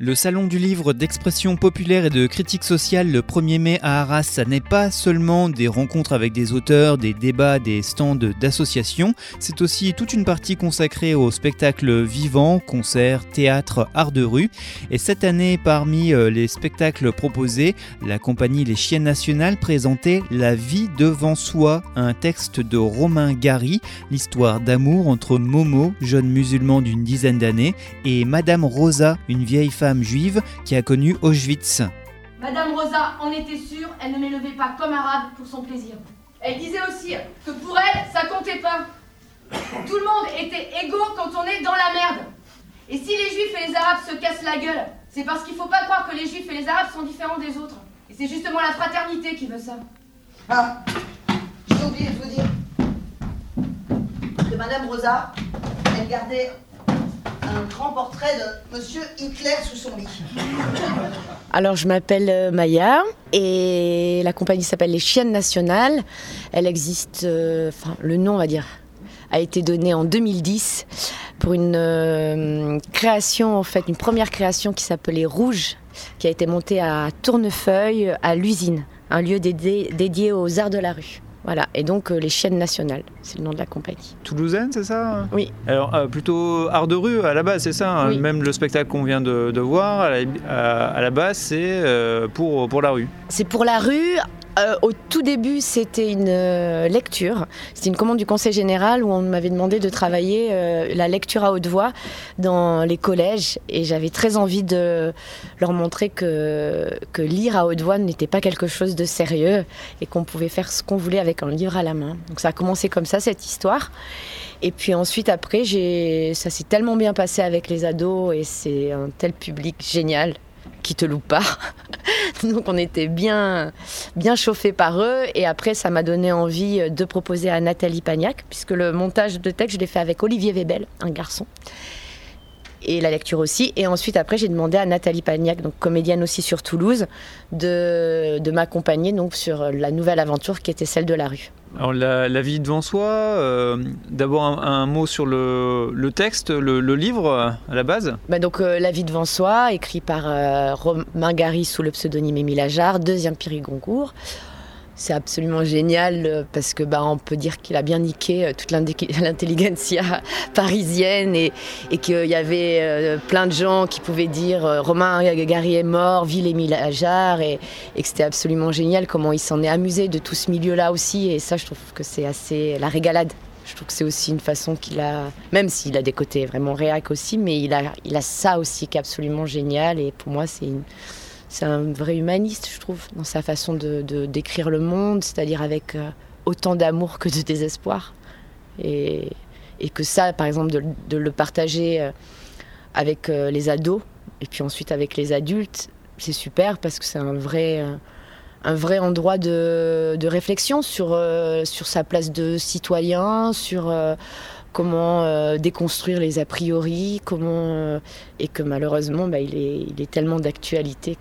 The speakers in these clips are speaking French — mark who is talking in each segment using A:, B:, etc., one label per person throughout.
A: Le salon du livre d'expression populaire et de critique sociale le 1er mai à Arras, ça n'est pas seulement des rencontres avec des auteurs, des débats, des stands d'associations, c'est aussi toute une partie consacrée aux spectacles vivants, concerts, théâtre, art de rue. Et cette année, parmi les spectacles proposés, la compagnie Les Chiennes Nationales présentait La vie devant soi, un texte de Romain Gary, l'histoire d'amour entre Momo, jeune musulman d'une dizaine d'années, et Madame Rosa, une vieille femme juive qui a connu Auschwitz.
B: Madame Rosa en était sûre, elle ne m'élevait pas comme arabe pour son plaisir. Elle disait aussi que pour elle, ça comptait pas. Tout le monde était égaux quand on est dans la merde. Et si les juifs et les arabes se cassent la gueule, c'est parce qu'il faut pas croire que les juifs et les arabes sont différents des autres. Et c'est justement la fraternité qui veut ça.
C: Ah, j'ai oublié de vous dire que Madame Rosa, elle gardait un grand portrait de Monsieur Hitler sous son lit.
D: Alors je m'appelle Maya et la compagnie s'appelle Les Chiennes Nationales. Elle existe, le nom on va dire, a été donné en 2010 pour une création, en fait, une première création qui s'appelait Rouge, qui a été montée à Tournefeuille, à l'usine, un lieu dédié aux arts de la rue. Voilà, et donc Les Chiennes Nationales, c'est le nom de la compagnie.
A: Toulousaine, c'est ça ?
D: Oui.
A: Alors, plutôt art de rue à la base, c'est ça ?
D: Oui.
A: Même le spectacle qu'on vient de voir, à la base, c'est pour la rue.
D: C'est pour la rue. Au tout début, c'était une lecture. C'était une commande du Conseil général où on m'avait demandé de travailler la lecture à haute voix dans les collèges. Et j'avais très envie de leur montrer que lire à haute voix n'était pas quelque chose de sérieux et qu'on pouvait faire ce qu'on voulait avec un livre à la main. Donc ça a commencé comme ça, cette histoire. Et puis ensuite, après, ça s'est tellement bien passé avec les ados et c'est un tel public génial qui te loupe pas. Donc on était bien chauffés par eux. Et après, ça m'a donné envie de proposer à Nathalie Pagnac, puisque le montage de texte, je l'ai fait avec Olivier Webel, un garçon. Et la lecture aussi. Et ensuite, après, j'ai demandé à Nathalie Pagnac, donc comédienne aussi sur Toulouse, de m'accompagner donc, sur la nouvelle aventure qui était celle de la rue.
A: Alors la vie devant soi, d'abord un mot sur le texte, le livre à la base.
D: Donc La vie devant soi, écrit par Romain Gary sous le pseudonyme Émile Ajar, 2e prix Goncourt. C'est absolument génial parce que on peut dire qu'il a bien niqué toute l'intelligentsia parisienne et qu'il y avait plein de gens qui pouvaient dire Romain Gary est mort, vive Émile Ajar et que c'était absolument génial comment il s'en est amusé de tout ce milieu-là aussi et ça je trouve que c'est assez la régalade. Je trouve que c'est aussi une façon qu'il a, même s'il a des côtés vraiment réac aussi, mais il a ça aussi qui est absolument génial et pour moi c'est un vrai humaniste, je trouve, dans sa façon de décrire le monde, c'est-à-dire avec autant d'amour que de désespoir. Et que ça, par exemple, de le partager avec les ados, et puis ensuite avec les adultes, c'est super parce que c'est un vrai endroit de réflexion sur sa place de citoyen, sur comment déconstruire les a priori, et que malheureusement il est tellement d'actualité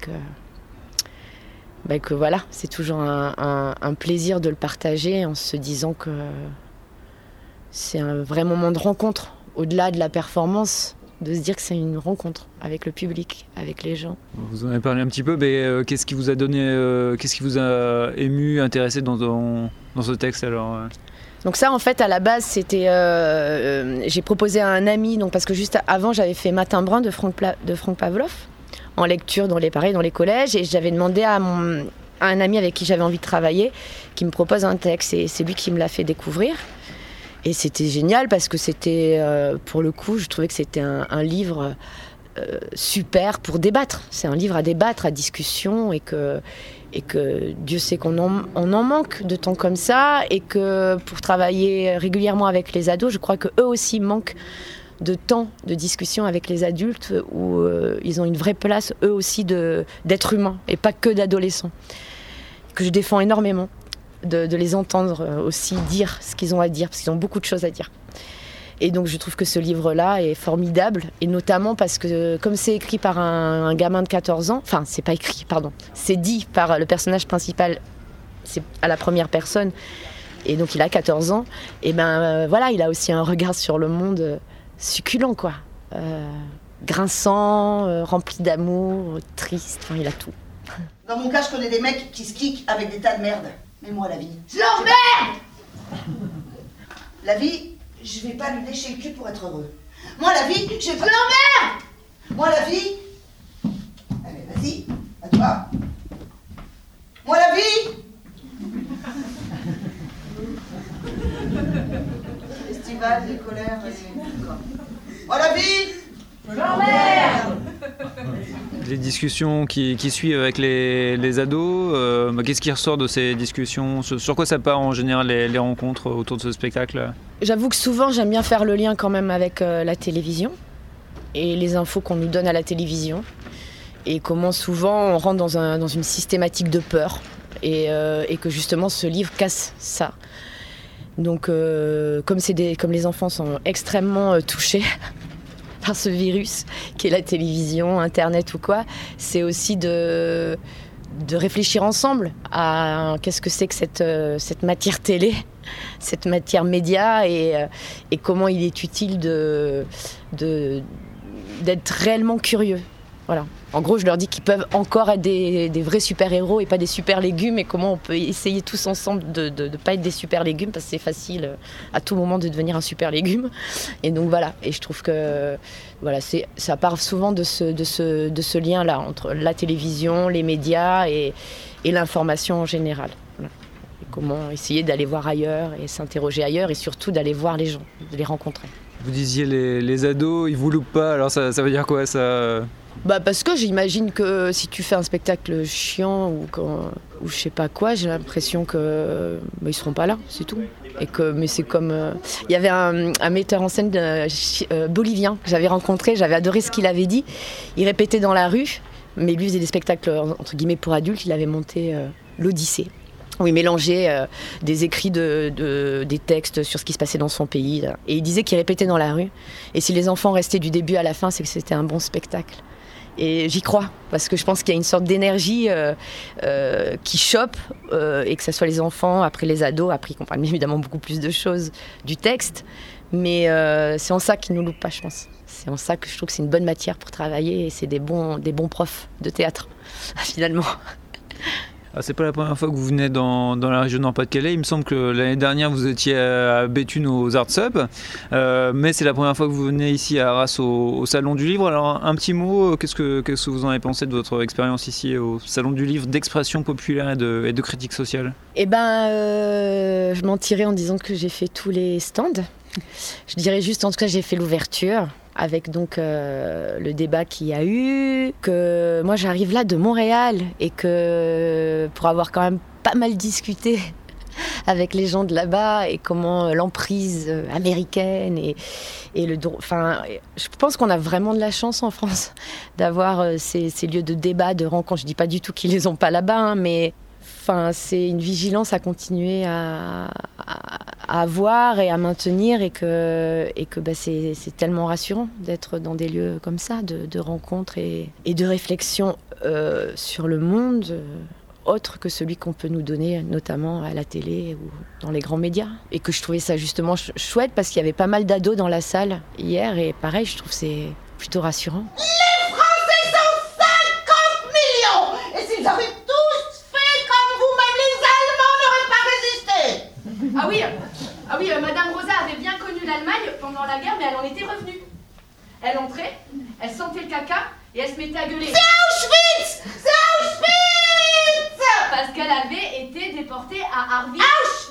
D: que voilà, c'est toujours un plaisir de le partager en se disant que c'est un vrai moment de rencontre, au-delà de la performance, de se dire que c'est une rencontre avec le public, avec les gens.
A: Vous en avez parlé un petit peu, mais qu'est-ce qui vous a donné, qu'est-ce qui vous a ému, intéressé dans ce texte alors
D: Donc ça, en fait, à la base, c'était... j'ai proposé à un ami, donc, parce que juste avant, j'avais fait Matin brun de Franck Pavlov, en lecture dans les collèges, et j'avais demandé à un ami avec qui j'avais envie de travailler, qui me propose un texte, et c'est lui qui me l'a fait découvrir. Et c'était génial, parce que c'était, pour le coup, je trouvais que c'était un livre super pour débattre. C'est un livre à débattre, à discussion, et que Dieu sait qu'on en manque de temps comme ça et que pour travailler régulièrement avec les ados, je crois qu'eux aussi manquent de temps de discussion avec les adultes où ils ont une vraie place, eux aussi, d'être humains et pas que d'adolescents. Que je défends énormément, de les entendre aussi dire ce qu'ils ont à dire, parce qu'ils ont beaucoup de choses à dire. Et donc je trouve que ce livre-là est formidable, et notamment parce que comme c'est écrit par un gamin de 14 ans, enfin c'est pas écrit, pardon, c'est dit par le personnage principal, c'est à la première personne, et donc il a 14 ans, et voilà, il a aussi un regard sur le monde succulent, quoi. grinçant, rempli d'amour, triste, enfin il a tout.
C: Dans mon cas, je connais des mecs qui se kickent avec des tas de merde. Mais moi, la vie...
B: Je l'emmerde!
C: La vie, je vais pas lui lécher le cul pour être heureux. Moi, la vie, je l'emmerde! Moi, la vie... Allez, vas-y, à toi. Moi, la vie... Festival, des colères et... Moi, la vie... Je l'emmerde!
A: Les discussions qui suivent avec les ados, qu'est-ce qui ressort de ces discussions? Sur quoi ça part en général les rencontres autour de ce spectacle?
D: J'avoue que souvent j'aime bien faire le lien quand même avec la télévision et les infos qu'on nous donne à la télévision et comment souvent on rentre dans une systématique de peur et que justement ce livre casse ça. Donc comme les enfants sont extrêmement touchés par ce virus qui est la télévision, Internet ou quoi, c'est aussi de réfléchir ensemble à qu'est-ce que c'est que cette matière télé, cette matière média et comment il est utile d'être réellement curieux. Voilà. En gros, je leur dis qu'ils peuvent encore être des vrais super-héros et pas des super-légumes et comment on peut essayer tous ensemble de ne pas être des super-légumes parce que c'est facile à tout moment de devenir un super-légume. Et donc voilà, et je trouve que voilà, ça part souvent de ce lien-là entre la télévision, les médias et l'information en général. Voilà. Et comment essayer d'aller voir ailleurs et s'interroger ailleurs et surtout d'aller voir les gens, de les rencontrer.
A: Vous disiez les ados, ils vous loupent pas, alors ça veut dire quoi ça?
D: Parce que j'imagine que si tu fais un spectacle chiant ou je sais pas quoi, j'ai l'impression que ils seront pas là, c'est tout. Mais c'est comme il y avait un metteur en scène bolivien que j'avais rencontré, j'avais adoré ce qu'il avait dit. Il répétait dans la rue, mais lui faisait des spectacles entre guillemets pour adultes. Il avait monté l'Odyssée, où il mélangeait des écrits des textes sur ce qui se passait dans son pays. Et il disait qu'il répétait dans la rue. Et si les enfants restaient du début à la fin, c'est que c'était un bon spectacle. Et j'y crois, parce que je pense qu'il y a une sorte d'énergie qui chope, et que ce soit les enfants, après les ados, après ils comprennent évidemment beaucoup plus de choses du texte. Mais c'est en ça qu'ils ne nous loupent pas, je pense. C'est en ça que je trouve que c'est une bonne matière pour travailler et c'est des bons profs de théâtre, finalement.
A: C'est pas la première fois que vous venez dans la région Nord-Pas-de-Calais. Il me semble que l'année dernière vous étiez à Béthune aux Arts Sub, mais c'est la première fois que vous venez ici à Arras au Salon du Livre. Alors un petit mot, qu'est-ce que vous en avez pensé de votre expérience ici au Salon du Livre d'expression populaire et de critique sociale?
D: Je mentirais en disant que j'ai fait tous les stands. Je dirais juste en tout cas j'ai fait l'ouverture. Avec donc le débat qu'il y a eu, que moi j'arrive là de Montréal et que pour avoir quand même pas mal discuté avec les gens de là-bas et comment l'emprise américaine et je pense qu'on a vraiment de la chance en France d'avoir ces lieux de débat, de rencontres. Je dis pas du tout qu'ils les ont pas là-bas, mais c'est une vigilance à continuer à avoir et à maintenir et que c'est tellement rassurant d'être dans des lieux comme ça, de rencontres et de réflexion sur le monde autre que celui qu'on peut nous donner, notamment à la télé ou dans les grands médias. Et que je trouvais ça justement chouette parce qu'il y avait pas mal d'ados dans la salle hier et pareil, je trouve que c'est plutôt rassurant.
C: Les Français sont 50 millions! Et s'ils avaient tous fait comme vous-même, les Allemands n'auraient pas résisté!
B: Ah oui, Madame Rosa avait bien connu l'Allemagne pendant la guerre, mais elle en était revenue. Elle entrait, elle sentait le caca et elle se mettait à gueuler.
C: C'est Auschwitz! C'est Auschwitz!
B: Parce qu'elle avait été déportée à Auschwitz.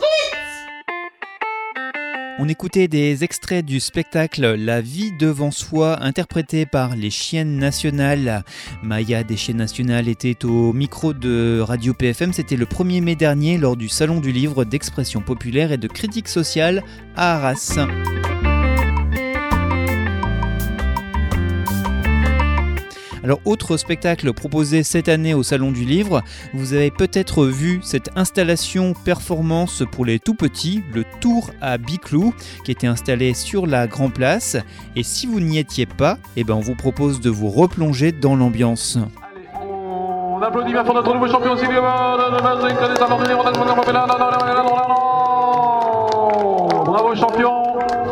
A: On écoutait des extraits du spectacle La vie devant soi, interprété par les Chiennes Nationales. Maya des Chiennes Nationales était au micro de Radio PFM. C'était le 1er mai dernier lors du Salon du Livre d'expression populaire et de critique sociale à Arras. Alors, autre spectacle proposé cette année au Salon du Livre, vous avez peut-être vu cette installation performance pour les tout-petits, le Tour à Biclou, qui était installé sur la Grand Place. Et si vous n'y étiez pas, on vous propose de vous replonger dans l'ambiance.
E: Allez, on applaudit bien pour notre nouveau champion, bravo champion.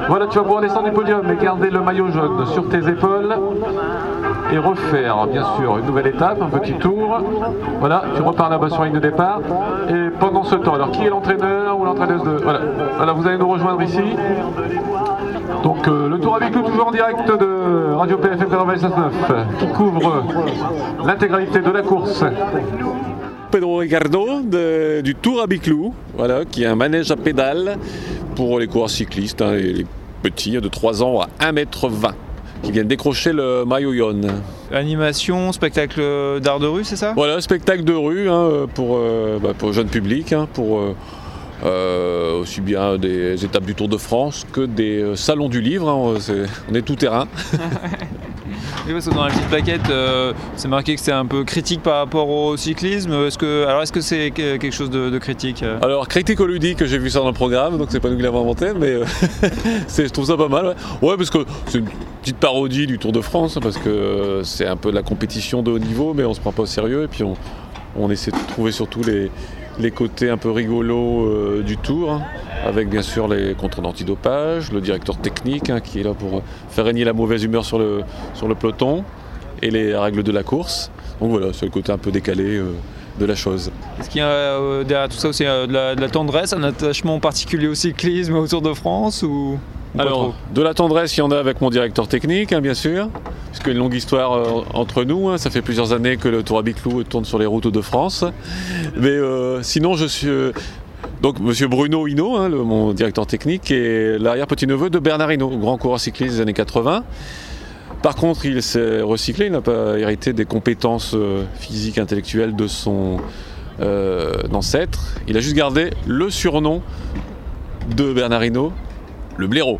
E: Voilà, tu vas pouvoir descendre du podium et garder le maillot jaune sur tes épaules et refaire, bien sûr, une nouvelle étape, un petit tour. Voilà, tu repars là-bas sur la ligne de départ. Et pendant ce temps, alors qui est l'entraîneur ou l'entraîneuse de... Voilà, vous allez nous rejoindre ici. Donc le Tour à Biclou, toujours en direct de Radio PFM 96.9, qui couvre l'intégralité de la course.
F: Pedro Ricardo du Tour à Biclou, voilà, qui est un manège à pédales pour les coureurs cyclistes, hein, les petits de 3 ans à 1m20, qui viennent décrocher le maillot jaune.
A: Animation, spectacle d'art de rue, c'est ça ?
F: Voilà, spectacle de rue pour le jeune public, pour aussi bien des étapes du Tour de France que des salons du livre, on est tout terrain.
A: Oui, parce que dans la petite plaquette, c'est marqué que c'est un peu critique par rapport au cyclisme. Est-ce que c'est quelque chose de critique ?
F: Alors, critico-ludique, j'ai vu ça dans le programme, donc c'est pas nous qui l'avons inventé, mais je trouve ça pas mal. Ouais, parce que c'est une petite parodie du Tour de France, parce que c'est un peu de la compétition de haut niveau, mais on se prend pas au sérieux, et puis on essaie de trouver surtout les côtés un peu rigolos du Tour, avec bien sûr les contrôles antidopage, le directeur technique qui est là pour faire régner la mauvaise humeur sur le peloton et les règles de la course. Donc voilà, c'est le côté un peu décalé de la chose.
A: Est-ce qu'il y a derrière tout ça aussi de la tendresse, un attachement particulier au cyclisme, au Tour de France ou
F: Alors, de la tendresse, il y en a avec mon directeur technique, bien sûr, puisqu'il y a une longue histoire entre nous. Ça fait plusieurs années que le Tour à Biclou tourne sur les routes de France. Mais sinon, je suis... Donc, monsieur Bruno Hinault, mon directeur technique, est l'arrière-petit-neveu de Bernard Hinault, grand coureur cycliste des années 80. Par contre, il s'est recyclé, il n'a pas hérité des compétences physiques, intellectuelles de son ancêtre. Il a juste gardé le surnom de Bernard Hinault, le blaireau.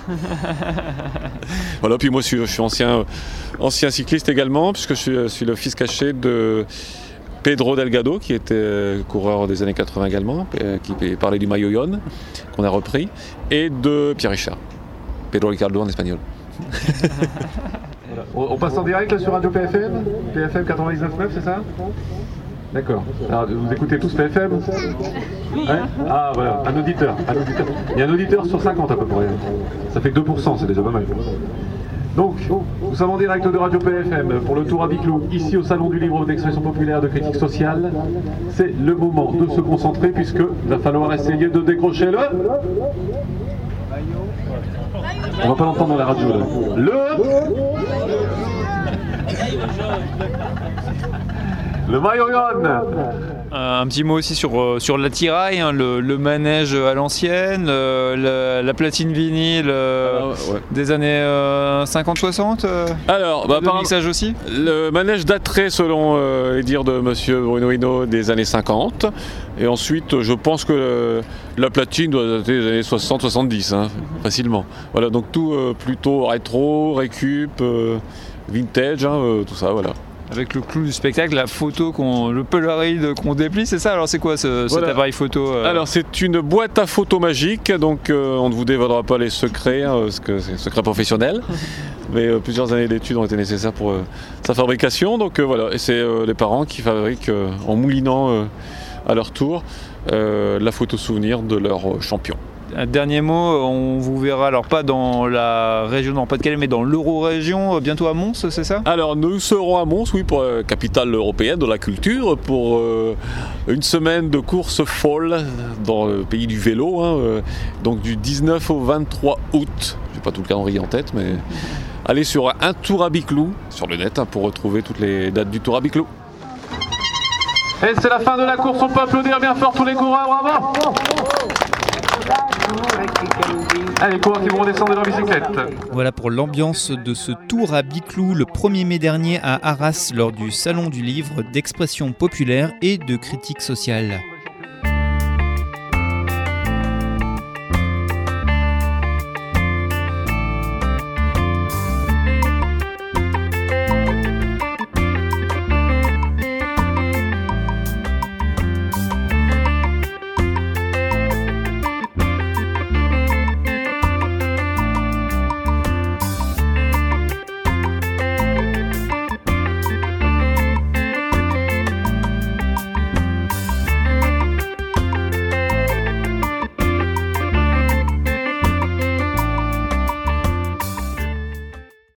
F: Voilà, puis moi je suis ancien cycliste également, puisque je suis le fils caché de Pedro Delgado, qui était coureur des années 80 également, qui parlait du maillot jaune, qu'on a repris, et de Pierre Richard. Pedro Ricardo en espagnol.
E: Voilà. On passe en direct là, sur Radio PFM 99.9, c'est ça ? D'accord. Alors, vous écoutez tous PFM ? Ouais ? Ah voilà, un auditeur. Il y a un auditeur sur 50 à peu près. Ça fait 2%, c'est déjà pas mal. Donc, nous sommes en direct de Radio PFM pour le Tour à Biclou, ici au Salon du Livre d'Expression Populaire de Critique Sociale. C'est le moment de se concentrer puisque il va falloir essayer de décrocher on va pas l'entendre dans la radio là. Le maillot jaune.
A: Un petit mot aussi sur l'attirail, le manège à l'ancienne, la platine vinyle des années 50-60.
F: Alors,
A: le mixage aussi.
F: Le manège daterait, selon les dires de monsieur Bruno Hinault, des années 50. Et ensuite, je pense que la platine doit dater des années 60-70, facilement. Voilà, donc tout plutôt rétro, récup, vintage, tout ça, voilà.
A: Avec le clou du spectacle, la photo, le Polaroid qu'on déplie, c'est ça ? Alors c'est quoi cet appareil photo
F: Alors c'est une boîte à photos magique, donc on ne vous dévoilera pas les secrets, parce que c'est un secret professionnel. Mais plusieurs années d'études ont été nécessaires pour sa fabrication. Donc voilà, et c'est les parents qui fabriquent en moulinant à leur tour la photo souvenir de leur champion.
A: Un dernier mot, on vous verra alors pas dans la région de Pas-de-Calais mais dans l'Euro-région, bientôt à Mons, c'est ça ?
F: Alors nous serons à Mons, oui, pour la capitale européenne de la culture, pour une semaine de course folle dans le pays du vélo, donc du 19 au 23 août. J'ai pas tout le calendrier en tête, mais allez sur un Tour à Biclou sur le net pour retrouver toutes les dates du Tour à Biclou.
E: Et c'est la fin de la course, on peut applaudir bien fort tous les coureurs, bravo! Allez, coureurs qui vont redescendre de leur bicyclette.
A: Voilà pour l'ambiance de ce Tour à Biclou le 1er mai dernier à Arras lors du Salon du Livre d'Expression Populaire et de Critique Sociale.